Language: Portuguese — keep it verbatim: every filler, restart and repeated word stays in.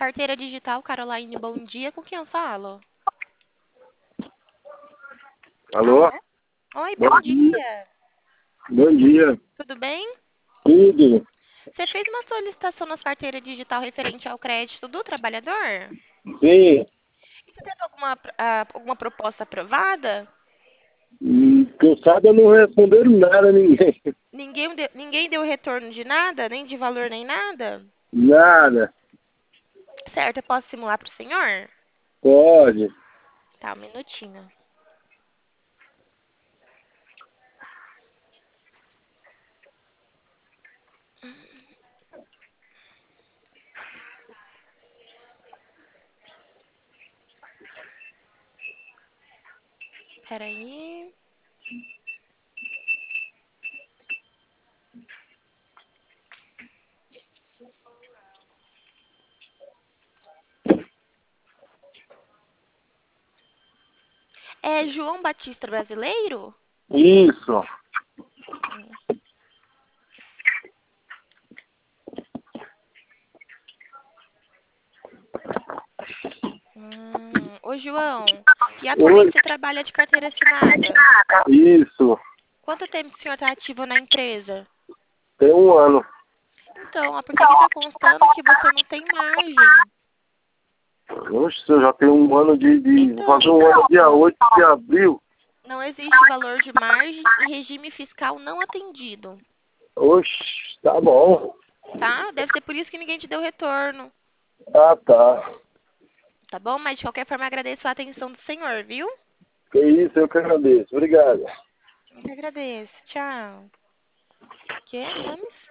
Carteira digital, Caroline, bom dia. Com quem eu falo? Alô? Oi, Bom bom dia. dia. Bom dia. Tudo bem? Tudo? Você fez uma solicitação na carteira digital referente ao crédito do trabalhador? Sim. E você teve alguma, ah, alguma proposta aprovada? Hum, Que eu saiba, não responderam nada a ninguém. Ninguém deu, ninguém deu retorno de nada? Nem de valor, nem nada? Nada. Certo, eu posso simular para o senhor? Pode. Tá, um minutinho. Peraí. É João Batista Brasileiro? Isso. Hum. Hum. Ô, João, e Oi. atualmente você trabalha de carteira assinada? Isso. Quanto tempo o senhor está ativo na empresa? Tem um ano. Então, é porque aqui está constando que você não tem margem. Oxe, eu já tenho um ano de, de... Vou fazer Então, um ano dia oito de abril. não existe valor de margem e regime fiscal não atendido, Oxe, tá bom. tá? Deve ser por isso que ninguém te deu retorno, Ah, tá. tá bom? Mas de qualquer forma agradeço a atenção do senhor, viu? Que isso, eu que agradeço. Obrigado. Eu que agradeço. Tchau. Que, Rames?